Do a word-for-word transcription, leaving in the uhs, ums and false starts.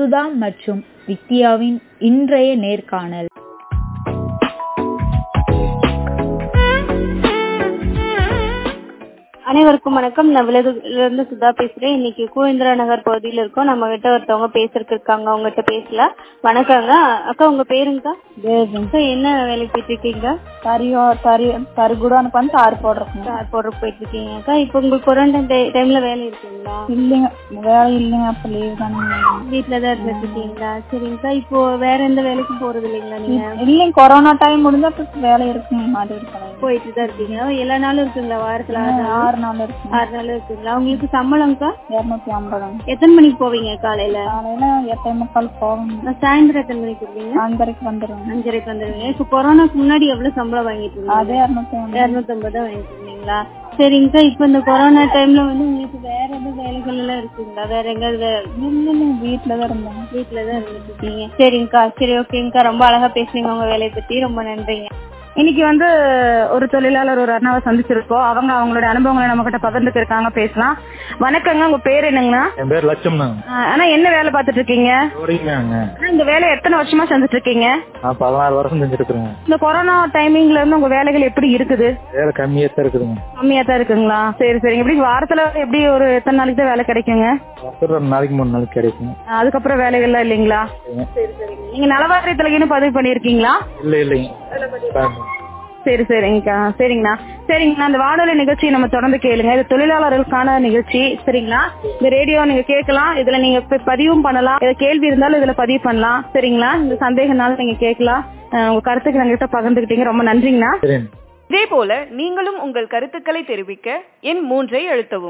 சுதா மற்றும் வித்யாவின் இன்றைய நேர்காணல். அனைவருக்கும் வணக்கம். நான் விலதுல சுதா பேசுறேன். இன்னைக்கு கோவிந்திரா நகர் பகுதியில இருக்கோம். நம்ம கிட்ட ஒருத்தவங்க பேசுறதுக்கு இருக்காங்க, அவங்க கிட்ட பேசலாம். வணக்கங்க அக்கா, உங்க பேருங்கக்கா? என்ன வேலைக்கு போயிட்டு இருக்கீங்க? தரியோ தரி தரிகுடானுக்கு வந்து தார் போடுறோம். தார் போடுற போயிட்டு இருக்கீங்க அக்கா. இப்போ உங்களுக்கு கொரோனா டைம்ல வேலை இருக்குங்களா? இல்லைங்க, வேலை இல்லைங்க. அப்ப லீவ் தானே, வீட்டுலதான் இருந்துட்டு இருக்கீங்களா? சரிங்கக்கா. இப்போ வேற எந்த வேலைக்கும் போறது இல்லைங்களா நீங்க? இல்லைங்க, கொரோனா டைம் முடிஞ்சா வேலை இருக்குங்க, மாதிரி இருக்காங்க. போயிட்டு தான் இருக்கீங்க. எல்லா நாளும் இருக்குங்களா? வாரத்துல ஆறு நாள் இருக்கு. ஆறு நாள் இருக்குங்களா? உங்களுக்கு சம்பளம்க்கா? இருநூத்தி ஐம்பது. எத்தனை மணிக்கு போவீங்க? காலையில காலையில எட்டே முக்கால் போவீங்க. சாயந்தரம் எத்தனை மணிக்கு வருவீங்க? அஞ்சரைக்கு வந்துருங்க. அஞ்சரைக்கு வந்துருவீங்க. இப்போ கொரோனாக்கு முன்னாடி எவ்வளவு சம்பளம் வாங்கிட்டு இருந்தீங்க? அதே இருநூத்தி இருநூத்தி ஐம்பது தான் வாங்கிட்டு இருந்தீங்களா? சரிங்கக்கா. இப்ப இந்த கொரோனா டைம்ல வந்து உங்களுக்கு வேற எதுவும் வேலைகள் எல்லாம் இருக்குங்களா? வேற எங்க? வீட்டுலதான் இருந்தோம். வீட்டுலதான் இருந்துட்டு இருக்கீங்க. சரிங்கக்கா. சரி, ஓகேங்கக்கா. ரொம்ப அழகா பேசுனீங்க உங்க வேலையை பத்தி. ரொம்ப நன்றிங்க. இன்னைக்கு வந்து ஒரு தொழிலாளர் ஒரு அண்ணாவை சந்திச்சிருக்கோம். அவங்க அவங்களோட அனுபவங்களை நம்ம கிட்ட பகிர்ந்துட்டு இருக்காங்க, பேசலாம். வணக்கங்க, உங்க பேர் என்னங்கண்ணா? என் பேர் லட்சம்னா. ஆனா என்ன வேலை பார்த்துட்டு இருக்கீங்க? இந்த வேலை எத்தனை வருஷமா செஞ்சுட்டு இருக்கீங்க? பதினாறு வருஷம் செஞ்சுட்டு இருக்கேன். இந்த கொரோனா டைமிங்ல இருந்து உங்க வேலைகள் எப்படி இருக்குது? வேலை கம்மியா தான் இருக்குதுங்க. கம்மியா தான் இருக்குங்களா? சரி சரிங்க. எப்படி வாரத்துல எப்படி ஒரு எத்தனை நாளைக்கு தான் வேலை கிடைக்குங்க? ஒரு நாளைக்கு மூணு நாளைக்கு கிடைக்கும். அதுக்கப்புறம் வேலைகள்லாம் இல்லைங்களா? சரி சரிங்க. நீங்க நலவாரியத்துல பதிவு பண்ணிருக்கீங்களா? இல்ல இல்லைங்க. சரி சரிங்கக்கா. சரிங்கண்ணா. சரிங்கண்ணா, இந்த வானொலி நிகழ்ச்சி நம்ம தொடர்ந்து கேளுங்க. இது தொழிலாளர்களுக்கான நிகழ்ச்சி. சரிங்களா? இந்த ரேடியோ நீங்க கேட்கலாம், இதுல நீங்க பதிவும் பண்ணலாம். ஏதாவது கேள்வி இருந்தாலும் இதுல பதிவு பண்ணலாம். சரிங்களா? இந்த சந்தேகம்னாலும் நீங்க கேட்கலாம். உங்க கருத்துக்களை எங்ககிட்ட பகிர்ந்துக்கிட்டீங்க, ரொம்ப நன்றிங்கண்ணா. இதே போல நீங்களும் உங்கள் கருத்துக்களை தெரிவிக்க எண் மூன்றை அழுத்தவும்.